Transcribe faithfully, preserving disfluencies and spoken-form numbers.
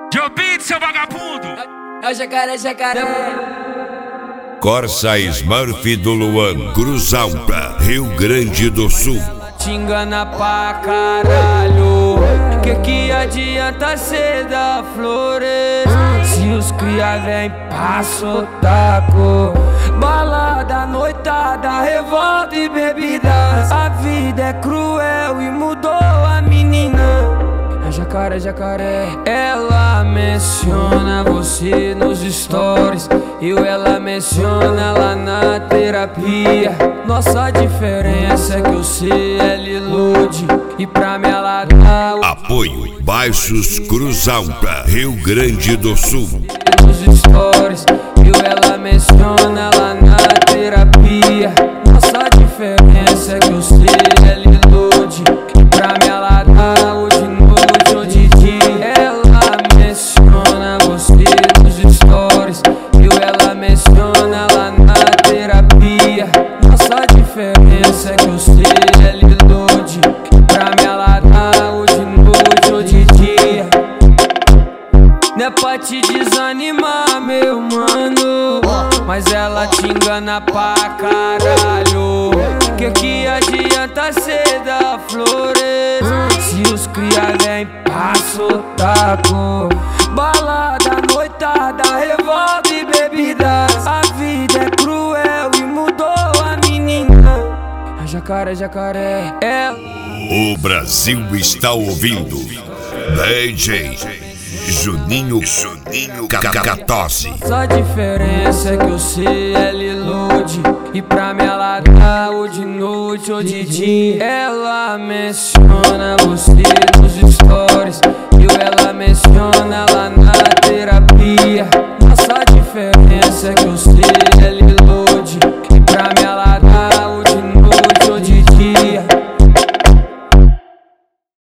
Jobim, seu vagabundo! É o jacaré, jacaré. Corsa Smurf do Luan, Cruz Alta, Rio Grande do Sul. Te engana pra caralho. Que que adianta cê dar flores se os cria vem pra sotaco? Balada, noitada, revolta e bebidas. A vida é cruel e mudou a menina. É jacaré, jacaré. Ela menciona você nos stories, eu ela menciona lá na terapia. Nossa diferença é que eu sei ela ilude e pra me ela dá o... Apoio Baixos Cruz Alta, Rio Grande do Sul. Nos stories, eu ela menciona lá na terapia. Nossa diferença é que eu sei ela ilude e pra me ela dá o de noite ou de dia. Ela menciona você nos stories, eu ela menciona lá na terapia. Nossa diferença é que eu sei ela ilude e pra me ela dá o de noite ou de dia. Não é pra te desanimar, meu mano, mas ela te engana pra caralho. Que que adianta cê dar flores se os cria vem pra sotaco? Balada, noitada, revolta e bebidas. A vida é cruel e mudou a menina. É jacaré, jacaré. É... O Brasil está ouvindo D J Juninho, Juninho Cacatose. Só diferença é que eu sei ela ilude e pra me ela dá ou de noite ou de dia. Ela menciona você nos stories, eu ela menciona lá na terapia. Nossa diferença é que eu sei ela